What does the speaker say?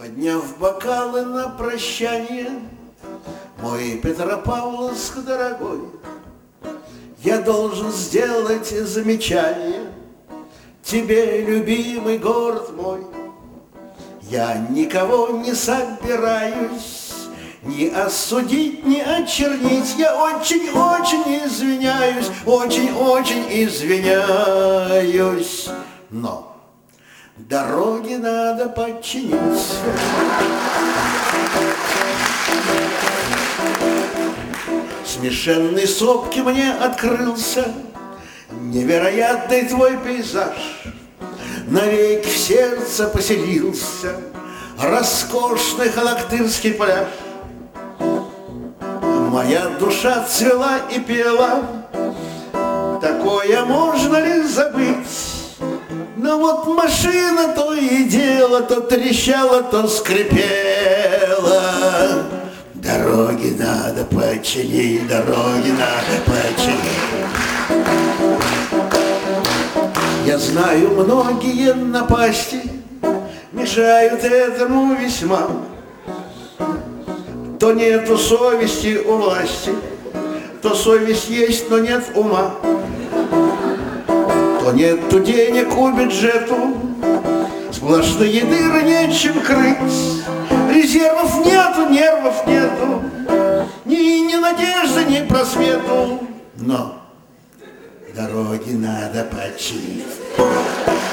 Подняв бокалы на прощание, мой Петропавловск дорогой, я должен сделать замечание тебе, любимый город мой. Я никого не собираюсь ни осудить, ни очернить. Я очень-очень извиняюсь, очень-очень извиняюсь. Но дороги надо подчинить. Смешенной сопки мне открылся невероятный твой пейзаж. Навеки в сердце поселился роскошный халактырский пляж. Моя душа цвела и пела, такое можно ли забыть? Но вот машина то и дело, то трещала, то скрипела. Дороги надо починить, дороги надо починить. Я знаю, многие напасти мешают этому весьма. То нету совести у власти, то совесть есть, но нет ума. То нету денег у бюджету, сплошные дыры нечем крыть. Резервов нету, нервов нету, ни надежды, ни просвету. Но дороги надо починить.